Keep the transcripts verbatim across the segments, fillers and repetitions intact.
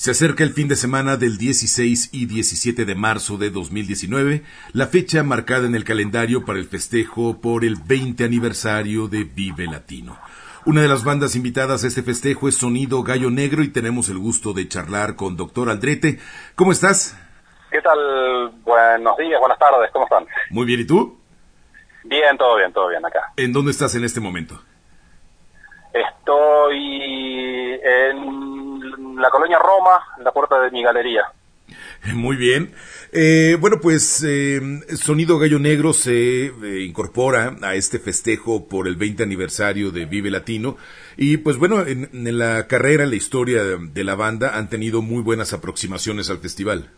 Se acerca el fin de semana del dieciséis y diecisiete de marzo de dos mil diecinueve, la fecha marcada en el calendario para el festejo por el veinte aniversario de Vive Latino. Una de las bandas invitadas a este festejo es Sonido Gallo Negro y tenemos el gusto de charlar con Doctor Aldrete. ¿Cómo estás? ¿Qué tal? Buenos días, buenas tardes, ¿cómo están? Muy bien, ¿y tú? Bien, todo bien, todo bien acá. ¿En dónde estás en este momento? Estoy en la colonia Roma, en la puerta de mi galería. Muy bien. Eh, bueno, pues eh, Sonido Gallo Negro se eh, incorpora a este festejo por el veinte aniversario de Vive Latino y pues bueno, en, en la carrera, en la historia de, de la banda han tenido muy buenas aproximaciones al festival.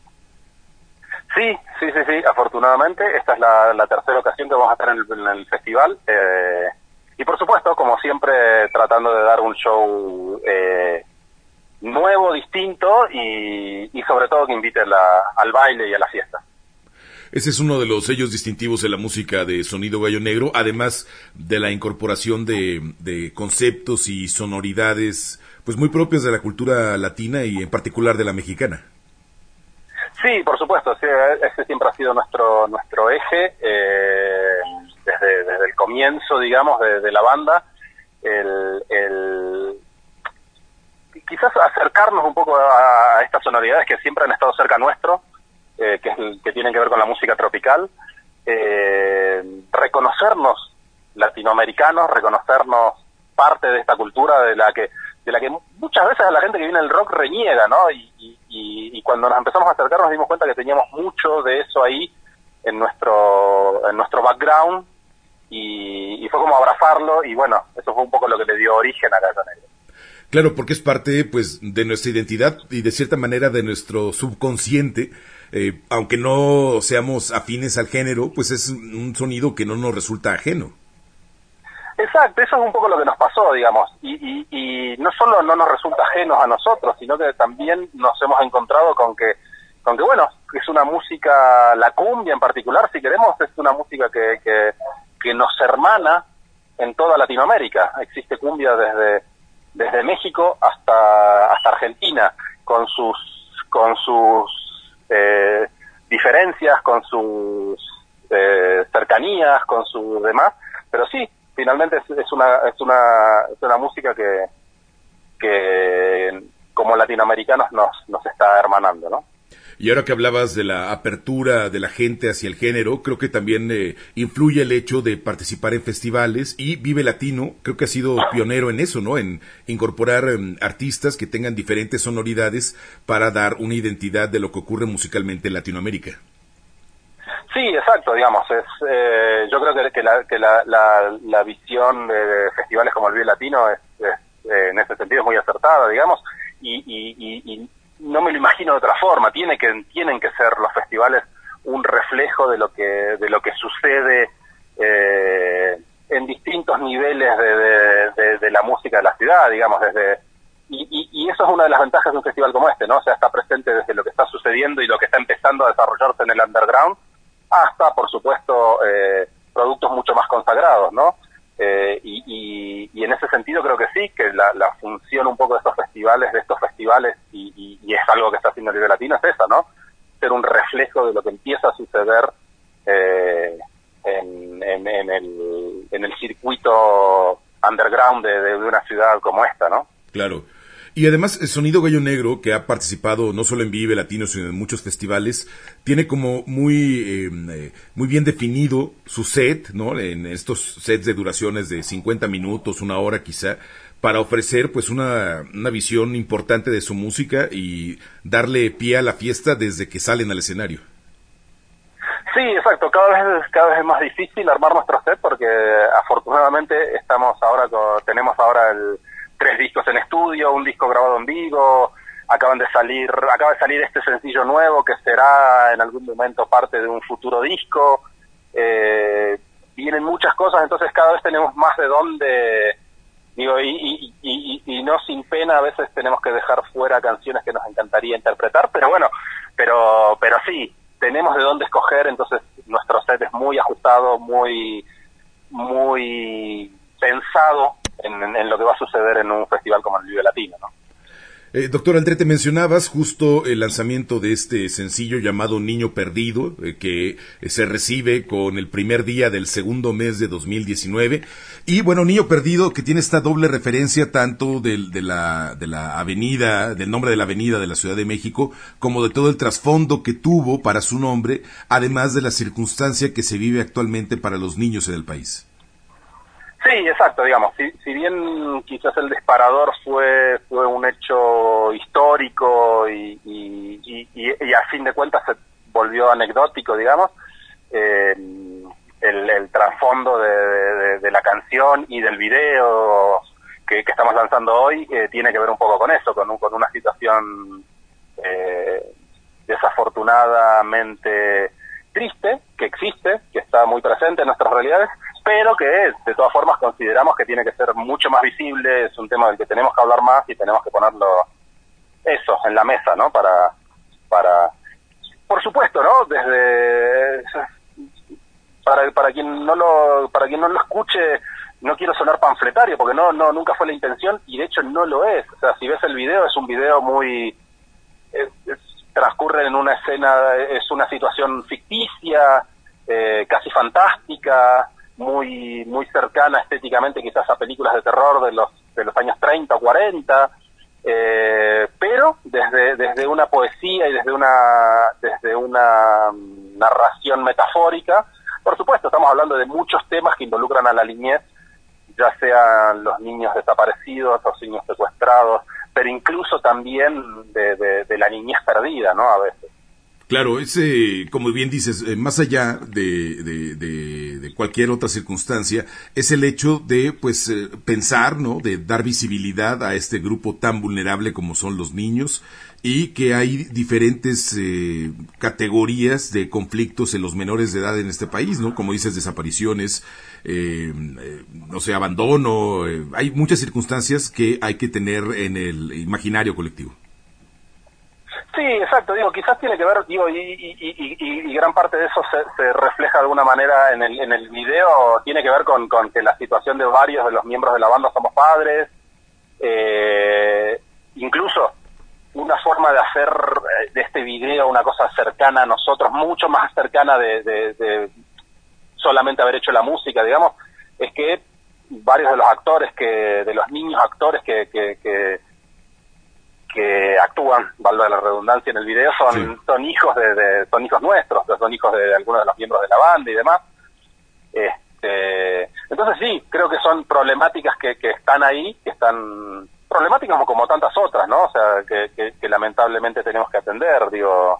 Sí, sí, sí, sí, afortunadamente esta es la, la tercera ocasión que vamos a estar en el, en el festival eh, y por supuesto, como siempre, tratando de dar un show eh, nuevo, distinto y, y sobre todo que invite la, al baile y a la fiesta. Ese es uno de los sellos distintivos de la música de Sonido Gallo Negro, además de la incorporación de, de conceptos y sonoridades pues muy propias de la cultura latina y en particular de la mexicana. Sí, por supuesto, sí, ese siempre ha sido nuestro nuestro eje eh, desde, desde el comienzo, digamos, de, de la banda, el, el quizás acercarnos un poco a, a estas sonoridades que siempre han estado cerca nuestro, eh, que, es el, que tienen que ver con la música tropical, eh, reconocernos latinoamericanos, reconocernos parte de esta cultura de la que de la que muchas veces a la gente que viene del rock reniega, ¿no? Y, y, y, y cuando nos empezamos a acercar nos dimos cuenta que teníamos mucho de eso ahí en nuestro en nuestro background y, y fue como abrazarlo y bueno, eso fue un poco lo que le dio origen a Gallo Negro. Claro, porque es parte pues de nuestra identidad y de cierta manera de nuestro subconsciente, eh, aunque no seamos afines al género, pues es un sonido que no nos resulta ajeno. Exacto, eso es un poco lo que nos pasó, digamos, y, y, y no solo no nos resulta ajenos a nosotros, sino que también nos hemos encontrado con que, con que bueno, es una música, la cumbia en particular, si queremos, es una música que, que, que nos hermana en toda Latinoamérica. Existe cumbia desde, desde México hasta, hasta Argentina, con sus, con sus eh, diferencias, con sus eh, cercanías, con sus demás, pero sí, finalmente es, es una es una es una música que que como latinoamericanos nos nos está hermanando, ¿no? Y ahora que hablabas de la apertura de la gente hacia el género, creo que también eh, influye el hecho de participar en festivales y Vive Latino, creo que ha sido pionero en eso, ¿no? En incorporar eh, artistas que tengan diferentes sonoridades para dar una identidad de lo que ocurre musicalmente en Latinoamérica. Sí, exacto, digamos, es eh, yo creo que, que, la, que la, la, la visión de festivales como el Vive Latino es, es eh, en ese sentido es muy acertada, digamos, y, y, y, y no me lo imagino de otra forma. Tiene que tienen que ser los festivales un reflejo de lo que de lo que sucede eh, en distintos niveles de, de, de, de la música de la ciudad, digamos, desde y, y, y eso es una de las ventajas de un festival como este, ¿no? O sea, está presente desde lo que está sucediendo y lo que está empezando a desarrollarse en el underground hasta, por supuesto, eh, productos mucho más consagrados, ¿no? Eh, y, y, y en ese sentido creo que sí, que la, la función un poco de estos festivales, de estos festivales, y, y, y es algo que está haciendo el Vive Latino, es esa, ¿no? Ser un reflejo de lo que empieza a suceder eh, en, en, en, el, en el circuito underground de, de una ciudad como esta, ¿no? Claro. Y además, el Sonido Gallo Negro, que ha participado no solo en Vive Latino, sino en muchos festivales, tiene como muy eh, muy bien definido su set, ¿no? En estos sets de duraciones de cincuenta minutos, una hora quizá, para ofrecer pues una, una visión importante de su música y darle pie a la fiesta desde que salen al escenario. Sí, exacto. Cada vez cada vez es más difícil armar nuestro set porque afortunadamente estamos ahora con, tenemos ahora el tres discos en estudio, un disco grabado en vivo, acaban de salir, acaba de salir este sencillo nuevo que será en algún momento parte de un futuro disco, eh, vienen muchas cosas, entonces cada vez tenemos más de dónde, digo, y, y, y, y no sin pena a veces tenemos que dejar fuera canciones que nos encantaría interpretar, pero bueno, pero, pero sí, tenemos de dónde escoger, entonces nuestro set es muy ajustado, muy, muy pensado en, en, en lo que va a suceder en un festival como el Vive Latino, ¿no? Eh, doctor Aldrete, mencionabas justo el lanzamiento de este sencillo llamado Niño Perdido, eh, que eh, se recibe con el primer día del segundo mes de dos mil diecinueve. Y bueno, Niño Perdido, que tiene esta doble referencia tanto del, de, la, de la avenida, del nombre de la avenida de la Ciudad de México, como de todo el trasfondo que tuvo para su nombre, además de la circunstancia que se vive actualmente para los niños en el país. Sí, exacto, digamos, si, si bien quizás el disparador fue fue un hecho histórico y, y, y, y a fin de cuentas se volvió anecdótico, digamos, eh, el, el trasfondo de, de, de la canción y del video que, que estamos lanzando hoy eh, tiene que ver un poco con eso, con, un, con una situación eh, desafortunadamente triste, que existe, que está muy presente en nuestras realidades, pero que de todas formas consideramos que tiene que ser mucho más visible, es un tema del que tenemos que hablar más y tenemos que ponerlo eso en la mesa, ¿no? Para, para, por supuesto, ¿no? Desde, para, para quien no lo, para quien no lo escuche, no quiero sonar panfletario, porque no, no, nunca fue la intención y de hecho no lo es. O sea, si ves el video, es un video muy, es, es, transcurre en una escena, es una situación ficticia, eh, casi fantástica, muy muy cercana estéticamente quizás a películas de terror de los de los años treinta o cuarenta, eh, pero desde desde una poesía y desde una desde una narración metafórica. Por supuesto, estamos hablando de muchos temas que involucran a la niñez, ya sean los niños desaparecidos, los niños secuestrados, pero incluso también de, de, de la niñez perdida, ¿no? A veces. Claro, es, eh, como bien dices, eh, más allá de, de, de, de cualquier otra circunstancia, es el hecho de, pues, eh, pensar, ¿no?, de dar visibilidad a este grupo tan vulnerable como son los niños, y que hay diferentes eh, categorías de conflictos en los menores de edad en este país, ¿no? Como dices, desapariciones, eh, eh, no sé, abandono, eh, hay muchas circunstancias que hay que tener en el imaginario colectivo. Sí, exacto, digo, quizás tiene que ver, digo, y, y, y, y gran parte de eso se, se refleja de alguna manera en el, en el video, tiene que ver con, con que la situación de varios de los miembros de la banda somos padres, eh, incluso una forma de hacer de este video una cosa cercana a nosotros, mucho más cercana de, de, de solamente haber hecho la música, digamos, es que varios de los actores, que de los niños actores que... que, que que actúan, valga la redundancia, en el video, son sí. son hijos de, de son hijos nuestros, son hijos de, de algunos de los miembros de la banda y demás. Este, entonces sí, creo que son problemáticas que, que están ahí, que están problemáticas como, como tantas otras, ¿no? O sea, que, que, que lamentablemente tenemos que atender. Digo,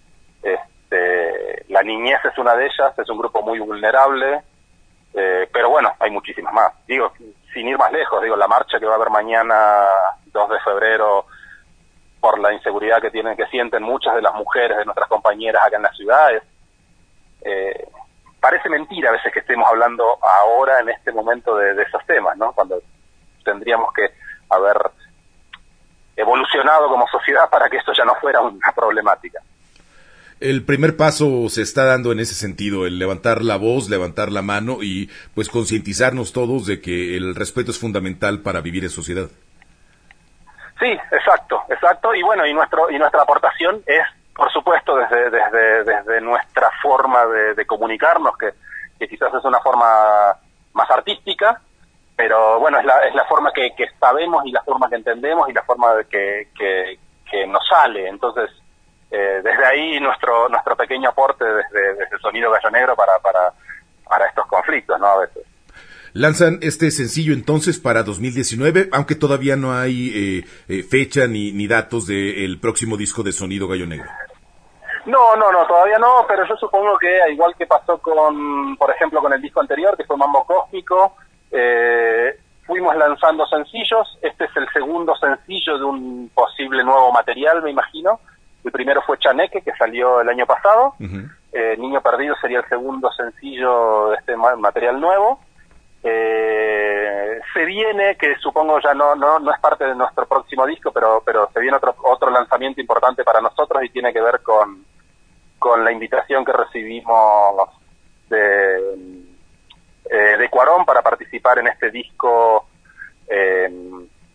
este, la niñez es una de ellas, es un grupo muy vulnerable, eh, pero bueno, hay muchísimas más. Digo, sin ir más lejos, digo, la marcha que va a haber mañana, dos de febrero, por la inseguridad que tienen, que sienten muchas de las mujeres de nuestras compañeras acá en la ciudad, es, eh, parece mentira a veces que estemos hablando ahora, en este momento, de, de esos temas, ¿no? Cuando tendríamos que haber evolucionado como sociedad para que esto ya no fuera una problemática. El primer paso se está dando en ese sentido, el levantar la voz, levantar la mano y pues concientizarnos todos de que el respeto es fundamental para vivir en sociedad. Sí, exacto, exacto, y bueno, y nuestro y nuestra aportación es, por supuesto, desde desde desde nuestra forma de, de comunicarnos, que, que quizás es una forma más artística, pero bueno, es la es la forma que, que sabemos y la forma que entendemos y la forma de que, que que nos sale. Entonces, eh, desde ahí nuestro nuestro pequeño aporte desde desde Sonido Gallo Negro para para para estos conflictos, ¿no? A veces. Lanzan este sencillo entonces para dos mil diecinueve, aunque todavía no hay eh, eh, fecha ni, ni datos del próximo disco de Sonido Gallo Negro. No, no, no, todavía no, pero yo supongo que, al igual que pasó con, por ejemplo, con el disco anterior, que fue Mambo Cósmico, eh, fuimos lanzando sencillos. Este es el segundo sencillo de un posible nuevo material, me imagino. El primero fue Chaneque, que salió el año pasado. Uh-huh. eh, Niño Perdido sería el segundo sencillo de este material nuevo. Eh, se viene, que supongo ya no, no no es parte de nuestro próximo disco, pero pero se viene otro otro lanzamiento importante para nosotros y tiene que ver con con la invitación que recibimos de eh, de Cuarón para participar en este disco eh,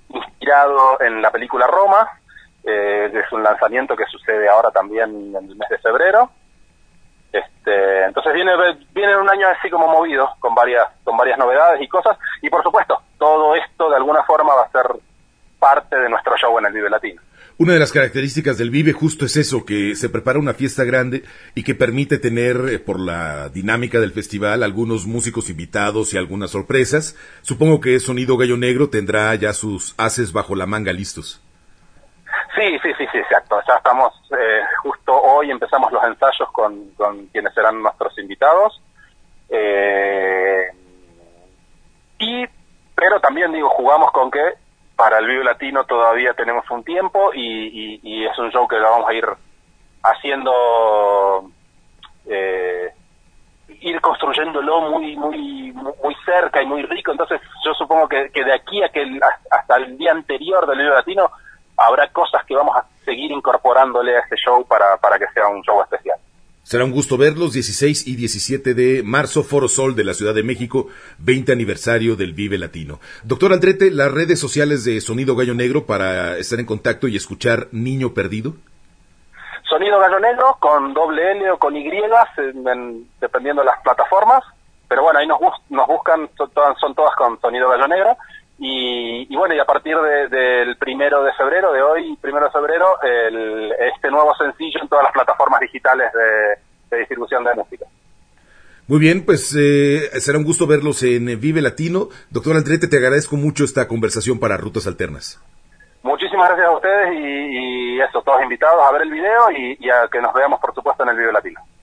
inspirado en la película Roma, eh, que es un lanzamiento que sucede ahora también en el mes de febrero. Este, entonces viene viene un año así como movido, con varias con varias novedades y cosas, y por supuesto, todo esto de alguna forma va a ser parte de nuestro show en el Vive Latino. Una de las características del Vive justo es eso, que se prepara una fiesta grande y que permite tener, eh, por la dinámica del festival, algunos músicos invitados y algunas sorpresas. Supongo que Sonido Gallo Negro tendrá ya sus ases bajo la manga listos. Sí, sí, sí, sí, exacto. Ya estamos, eh, justo hoy empezamos los ensayos con, con quienes serán nuestros invitados. Eh, y, pero también digo, jugamos con que para el Vive Latino todavía tenemos un tiempo y, y, y es un show que lo vamos a ir haciendo, eh, ir construyéndolo muy muy muy cerca y muy rico. Entonces yo supongo que, que de aquí a que el, hasta el día anterior del Vive Latino habrá cosas que vamos a seguir incorporándole a este show para, para que sea un show especial. Será un gusto verlos, dieciséis y diecisiete de marzo, Foro Sol de la Ciudad de México, veinte aniversario del Vive Latino. Doctor Aldrete, las redes sociales de Sonido Gallo Negro para estar en contacto y escuchar Niño Perdido. Sonido Gallo Negro con doble L o con Y, en, en, dependiendo de las plataformas, pero bueno, ahí nos, bus nos buscan, son todas, son todas con Sonido Gallo Negro. Y, y bueno, y a partir de, del primero de febrero, de hoy, primero de febrero, el, este nuevo sencillo en todas las plataformas digitales de, de distribución de música. Muy bien, pues eh, será un gusto verlos en Vive Latino. Doctor Aldrete, te agradezco mucho esta conversación para Rutas Alternas. Muchísimas gracias a ustedes y, y eso, todos invitados a ver el video y, y a que nos veamos, por supuesto, en el Vive Latino.